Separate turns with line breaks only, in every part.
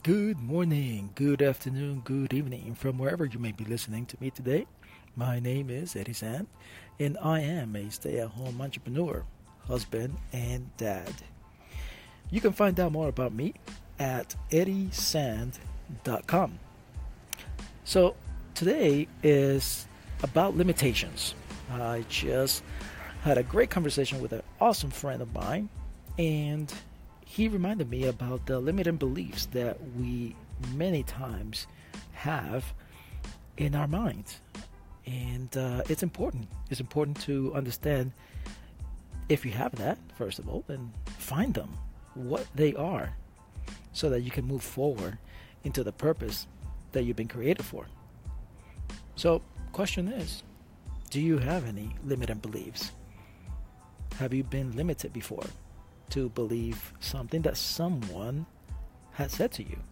Good morning, good afternoon, good evening from wherever you may be listening to me today. My name is Eddie Sand, and I am a stay at home entrepreneur, husband, and dad. You can find out more about me at eddiesand.com. So, today is about limitations. I just had a great conversation with an awesome friend of mine, and he reminded me about the limiting beliefs that we many times have in our minds. And it's important. It's important to understand if you have that, first of all, then find them, what they are, so that you can move forward into the purpose that you've been created for. So, question is, do you have any limiting beliefs? Have you been limited before to believe something that someone has said to you?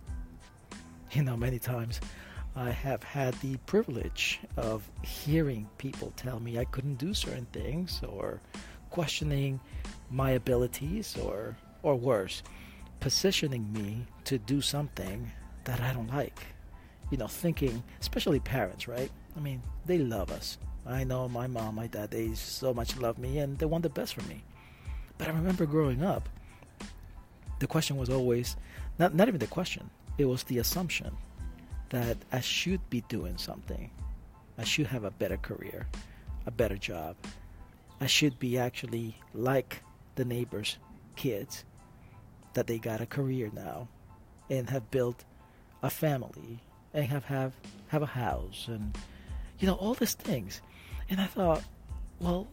Many times I have had the privilege of hearing people tell me I couldn't do certain things, or questioning my abilities, or worse, positioning me to do something that I don't like. Thinking, especially parents, right? They love us. I know my mom, my dad, they so much love me and they want the best for me. But I remember growing up, the question was always, not even the question, it was the assumption that I should be doing something. I should have a better career, a better job. I should be actually like the neighbors' kids, that they got a career now and have built a family and have a house and, all these things. And I thought, well,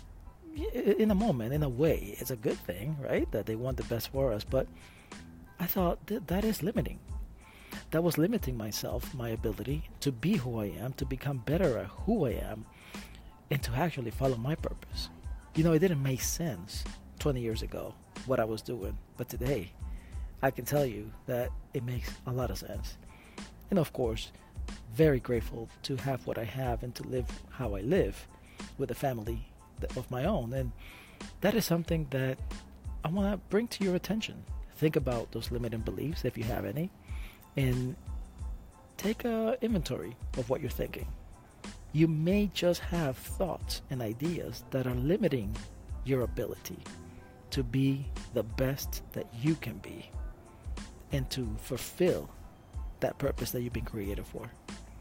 in a moment, in a way, it's a good thing, right? That they want the best for us. But I thought that is limiting. That was limiting myself, my ability to be who I am, to become better at who I am, and to actually follow my purpose. It didn't make sense 20 years ago, what I was doing. But today, I can tell you that it makes a lot of sense. And of course, very grateful to have what I have and to live how I live with a family of my own. And that is something that I want to bring to your attention. Think about those limiting beliefs, if you have any, and take an inventory of what you're thinking. You may just have thoughts and ideas that are limiting your ability to be the best that you can be and to fulfill that purpose that you've been created for.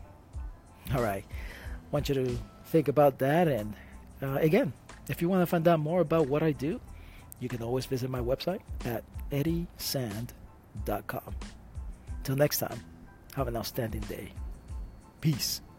All right, I want you to think about that. And again, if you want to find out more about what I do, you can always visit my website at eddiesand.com. Till next time, have an outstanding day. Peace.